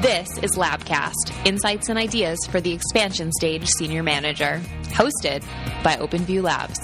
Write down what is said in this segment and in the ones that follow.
This is Labcast, insights and ideas for the expansion stage senior manager, hosted by OpenView Labs.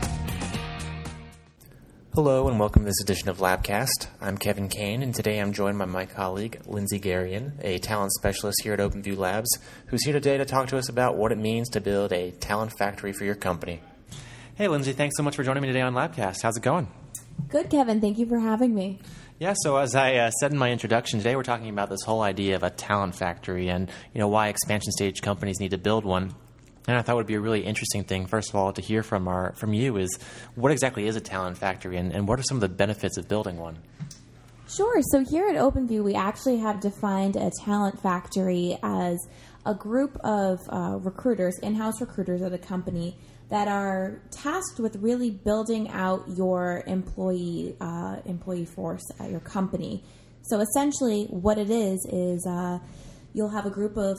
Hello and welcome to this edition of Labcast. I'm Kevin Kane, and today I'm joined by my colleague, Lindsay Garian, a talent specialist here at OpenView Labs, who's here today to talk to us about what it means to build a talent factory for your company. Hey, Lindsay, thanks so much for joining me today on Labcast. How's it going? Good, Kevin. Thank you for having me. Yeah, so as I said in my introduction, today we're talking about this whole idea of a talent factory and why expansion stage companies need to build one. And I thought it would be a really interesting thing, first of all, to hear from you is what exactly is a talent factory and what are some of the benefits of building one? Sure. So here at OpenView, we actually have defined a talent factory as a group of recruiters, in-house recruiters at a company that are tasked with really building out your employee force at your company. So essentially what it is you'll have a group of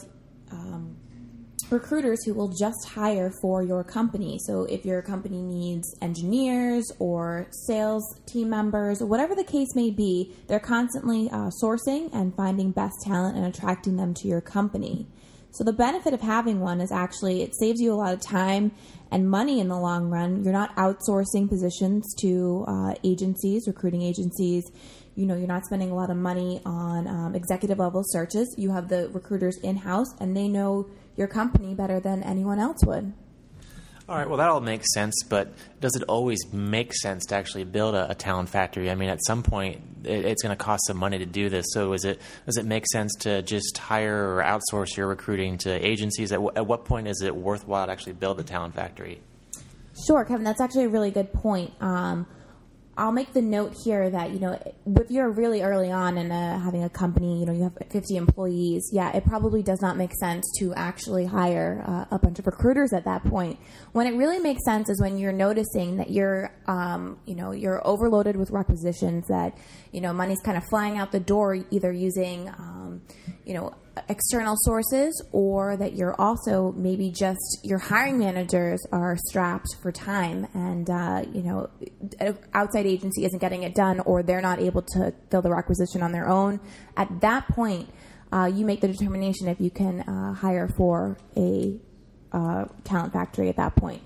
recruiters who will just hire for your company. So if your company needs engineers or sales team members, or whatever the case may be, they're constantly sourcing and finding best talent and attracting them to your company. So the benefit of having one is actually it saves you a lot of time and money in the long run. You're not outsourcing positions to agencies, recruiting agencies. You're not spending a lot of money on executive level searches. You have the recruiters in-house, and they know your company better than anyone else would. All right, well, that all makes sense, but does it always make sense to actually build a talent factory? I mean, at some point, it's going to cost some money to do this. So does it make sense to just hire or outsource your recruiting to agencies? At what point is it worthwhile to actually build a talent factory? Sure, Kevin, that's actually a really good point. I'll make the note here that, if you're really early on in having a company, you have 50 employees, it probably does not make sense to actually hire a bunch of recruiters at that point. When it really makes sense is when you're noticing that you're overloaded with requisitions, that, money's kind of flying out the door, either using, external sources, or that you're also maybe just your hiring managers are strapped for time and, an outside agency isn't getting it done, or they're not able to fill the requisition on their own. At that point, you make the determination if you can hire for a talent factory at that point.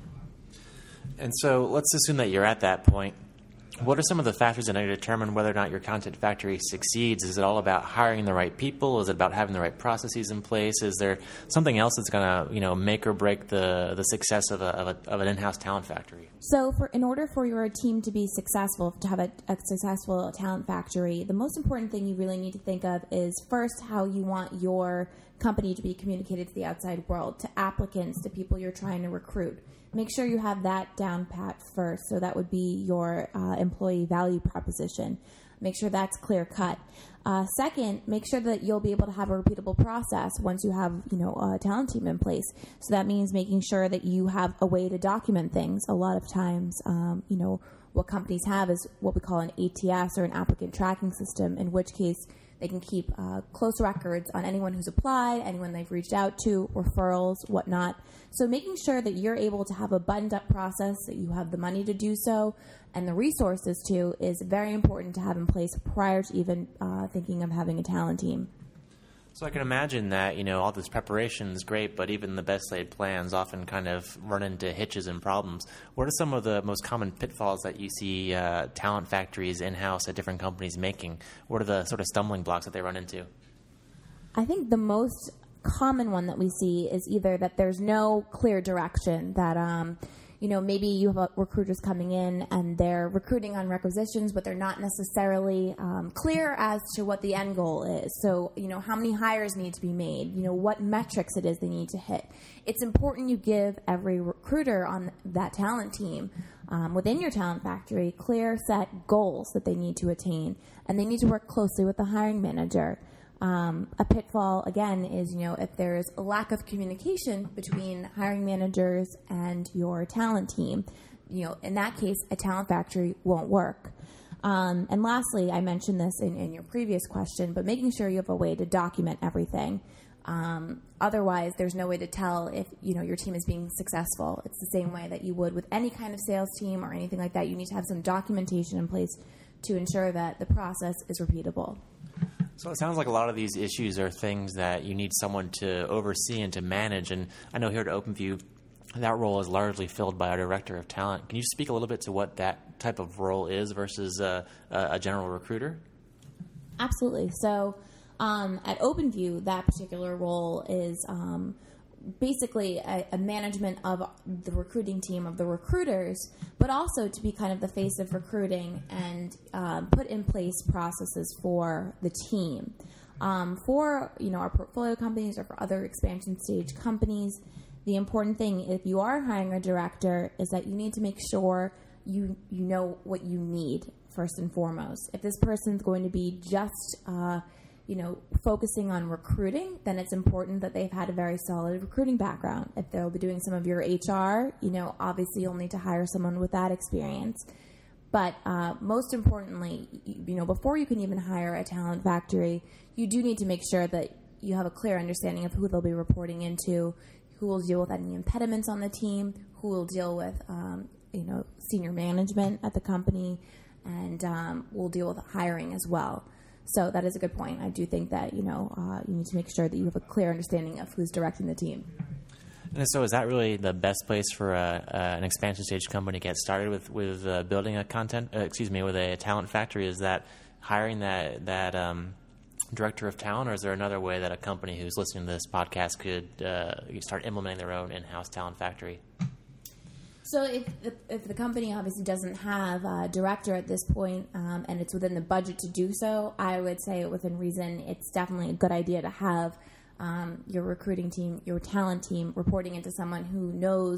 And so let's assume that you're at that point. What are some of the factors that determine whether or not your content factory succeeds? Is it all about hiring the right people? Is it about having the right processes in place? Is there something else that's going to, make or break the success of an in-house talent factory? So, in order for your team to be successful, to have a successful talent factory, the most important thing you really need to think of is first how you want your company to be communicated to the outside world, to applicants, to people you're trying to recruit. Make sure you have that down pat first. So that would be your employee value proposition. Make sure that's clear cut. Second, make sure that you'll be able to have a repeatable process once you have, a talent team in place. So that means making sure that you have a way to document things. A lot of times, what companies have is what we call an ATS, or an applicant tracking system, in which case they can keep close records on anyone who's applied, anyone they've reached out to, referrals, whatnot. So making sure that you're able to have a buttoned-up process, that you have the money to do so, and the resources to, is very important to have in place prior to even thinking of having a talent team. So I can imagine that, all this preparation is great, but even the best laid plans often kind of run into hitches and problems. What are some of the most common pitfalls that you see talent factories in-house at different companies making? What are the sort of stumbling blocks that they run into? I think the most common one that we see is either that there's no clear direction, that maybe you have recruiters coming in and they're recruiting on requisitions, but they're not necessarily clear as to what the end goal is. So, how many hires need to be made, what metrics it is they need to hit. It's important you give every recruiter on that talent team within your talent factory clear set goals that they need to attain, and they need to work closely with the hiring manager. A pitfall, again, is, if there's a lack of communication between hiring managers and your talent team, in that case, a talent factory won't work. And lastly, I mentioned this in your previous question, but making sure you have a way to document everything. Otherwise, there's no way to tell if your team is being successful. It's the same way that you would with any kind of sales team or anything like that. You need to have some documentation in place to ensure that the process is repeatable. So it sounds like a lot of these issues are things that you need someone to oversee and to manage. And I know here at OpenView, that role is largely filled by our director of talent. Can you speak a little bit to what that type of role is versus a general recruiter? Absolutely. So at OpenView, that particular role is basically a management of the recruiting team of the recruiters, but also to be kind of the face of recruiting and put in place processes for the team. For our portfolio companies or for other expansion stage companies, the important thing if you are hiring a director is that you need to make sure you know what you need first and foremost. If this person's going to be just focusing on recruiting, then it's important that they've had a very solid recruiting background. If they'll be doing some of your HR, obviously you'll need to hire someone with that experience. But most importantly, before you can even hire a talent factory, you do need to make sure that you have a clear understanding of who they'll be reporting into, who will deal with any impediments on the team, who will deal with, senior management at the company, and will deal with hiring as well. So that is a good point. I do think that, you need to make sure that you have a clear understanding of who's directing the team. And so is that really the best place for an expansion stage company to get started with building a with a talent factory? Is that hiring that director of talent, or is there another way that a company who's listening to this podcast could start implementing their own in-house talent factory? So if the company obviously doesn't have a director at this point and it's within the budget to do so, I would say within reason it's definitely a good idea to have your recruiting team, your talent team, reporting into someone who knows,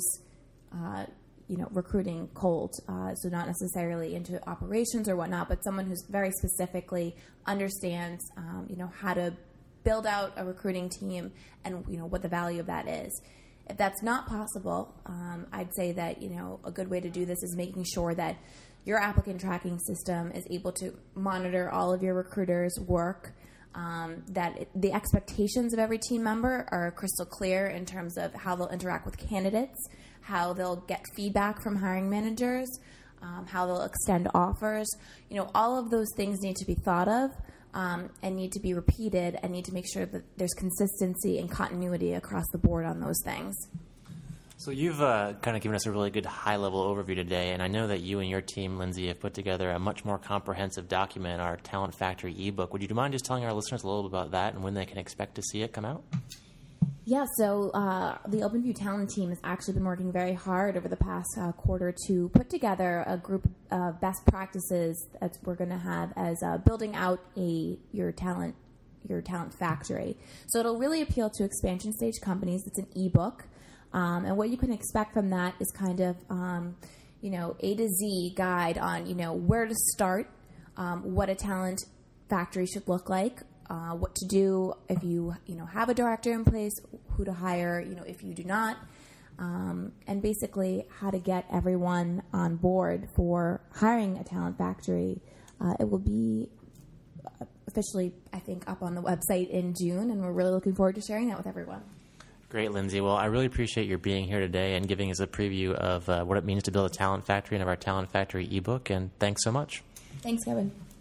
recruiting cold. So not necessarily into operations or whatnot, but someone who's very specifically understands, how to build out a recruiting team and, what the value of that is. If that's not possible, I'd say that, a good way to do this is making sure that your applicant tracking system is able to monitor all of your recruiters' work, that the expectations of every team member are crystal clear in terms of how they'll interact with candidates, how they'll get feedback from hiring managers, how they'll extend offers. All of those things need to be thought of. And need to be repeated and need to make sure that there's consistency and continuity across the board on those things. So you've kind of given us a really good high-level overview today, and I know that you and your team, Lindsay, have put together a much more comprehensive document, our Talent Factory ebook. Would you mind just telling our listeners a little bit about that and when they can expect to see it come out? Yeah, so the OpenView talent team has actually been working very hard over the past quarter to put together a group of best practices that we're going to have as building out your talent factory. So it'll really appeal to expansion stage companies. It's an ebook, and what you can expect from that is kind of A to Z guide on where to start, what a talent factory should look like. What to do if you have a director in place, who to hire, if you do not, and basically how to get everyone on board for hiring a talent factory. It will be officially, I think, up on the website in June, and we're really looking forward to sharing that with everyone. Great, Lindsay. Well, I really appreciate your being here today and giving us a preview of what it means to build a talent factory and of our Talent Factory ebook, and thanks so much. Thanks, Kevin.